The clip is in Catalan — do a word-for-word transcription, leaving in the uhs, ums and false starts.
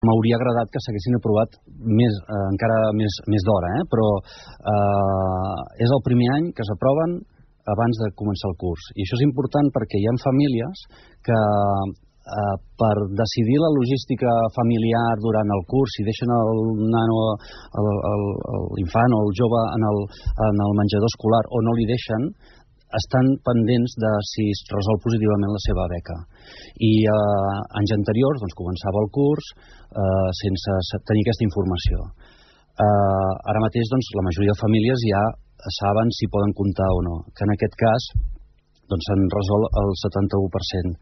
M'hauria agradat que s'haguessin aprovat més, eh, encara més, més d'hora, eh? però eh, és el primer any que s'aproven abans de començar el curs. I això és important perquè hi ha famílies que eh, per decidir la logística familiar durant el curs, si deixen el nano, l'infant o el jove en el, en el menjador escolar o no li deixen, estan pendents de si es resol positivament la seva beca. I eh, anys anteriors doncs, començava el curs eh, sense tenir aquesta informació. Eh, ara mateix doncs, la majoria de famílies ja saben si poden comptar o no, que en aquest cas doncs, s'han resolt el setanta-u per cent.